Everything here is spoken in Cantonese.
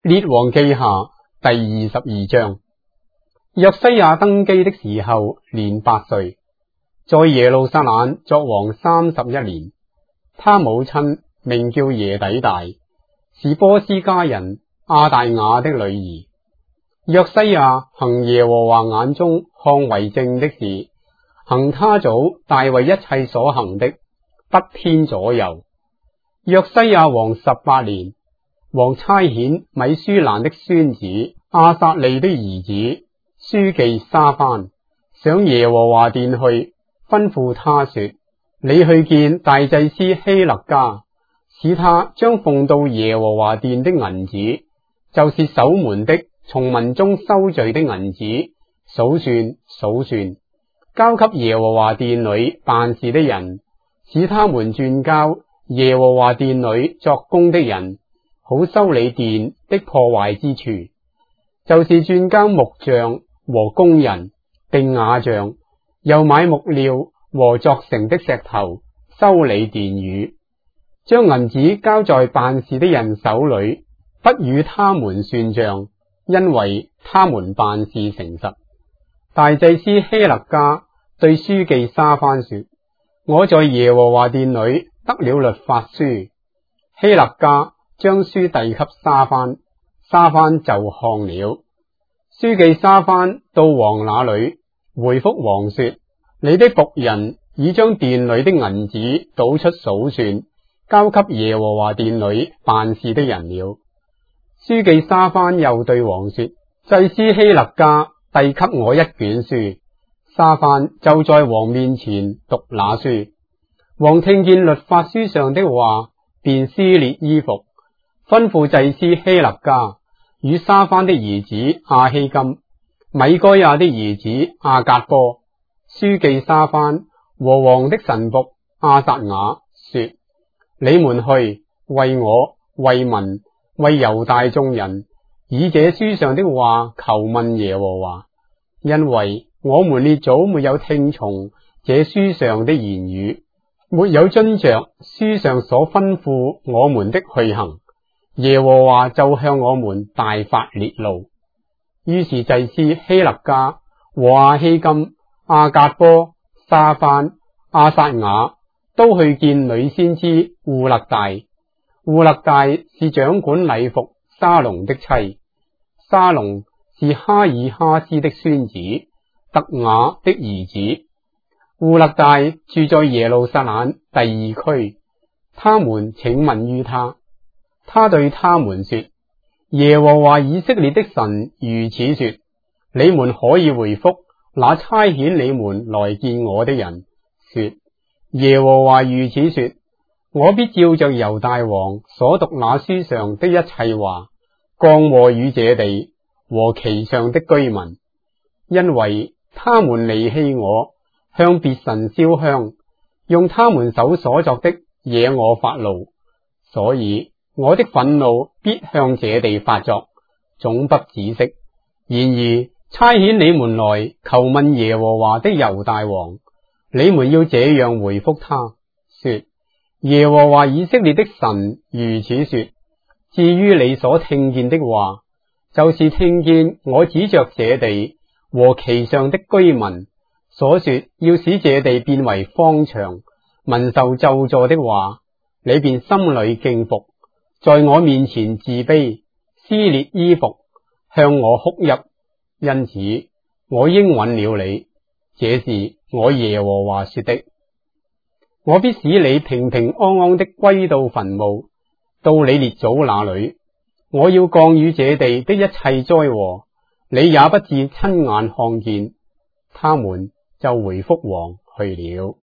列王記下第22章。約西亞登基的時候年8歲，在耶路撒冷作王31年。他母親名叫耶底大，是波斯加人亞大雅的女兒。約西亞行耶和華眼中看為正的事，行他祖大衛一切所行的，不偏左右。約西亞王18年，王差遣米舒蘭的孫子亞撒利的兒子書記沙番上耶和華殿去，吩咐他說：你去見大祭司希勒家，使他將奉到耶和華殿的銀子，就是守門的從民中收聚的銀子，數算，交給耶和華殿裏辦事的人，使他們轉交耶和華殿裏作工的人，好修理殿的破壞之處，就是轉交木匠和工人，定瓦匠，又買木料和鑿成的石頭，修理殿宇。將銀子交在辦事的人手裏，不與他們算賬，因為他們辦事誠實。大祭司希勒家對書記沙番說：我在耶和華殿裏得了律法書。希勒家將書遞給沙番，沙番就看了。書記沙番到王那裏，回覆王說：你的僕人已將殿裏的銀子倒出數算，交給耶和華殿裏辦事的人了。書記沙番又對王說：祭司希勒家遞給我一卷書。沙番就在王面前讀那書。王聽見律法書上的話，便撕裂衣服，吩咐祭司希勒家與沙番的兒子亞希金、米該亞的兒子亞革波、書記沙番和王的臣僕亞撒雅說：你們去為我、為民、為猶大眾人，以這書上的話求問耶和華，因為我們列祖沒有聽從這書上的言語，沒有遵着書上所吩咐我們的去行，耶和華就向我們大發烈怒。於是祭司希勒家和亞希金、亞革波、沙番、亞撒雅都去見女先知戶勒大。戶勒大是掌管禮服沙龍的妻，沙龍是哈爾哈斯的孫子，特雅的兒子。戶勒大住在耶路撒冷第2區，他們請問於他，他對他們說：耶和華以色列的神如此說，你們可以回覆那差遣你們來見我的人，說：耶和華如此說，我必照着猶大王所讀那書上的一切話，降禍與這地和其上的居民，因為他們離棄我，向別神燒香，用他們手所作的惹我發怒，所以我的憤怒必向這地發作，總不止息。然而差遣你們來求問耶和華的猶大王，你們要這樣回覆他說：耶和華以色列的神如此說，至於你所聽見的話，就是聽見我指着這地和其上的居民所說要使這地變為荒場，民受咒詛的話，你便心裏敬服，在我面前自卑，撕裂衣服，向我哭泣。因此我應允了你，這是我耶和華說的。我必使你平平安安的歸到墳墓，到你列祖那裏。我要降與這地的一切災禍，你也不至親眼看見。他們就回覆王去了。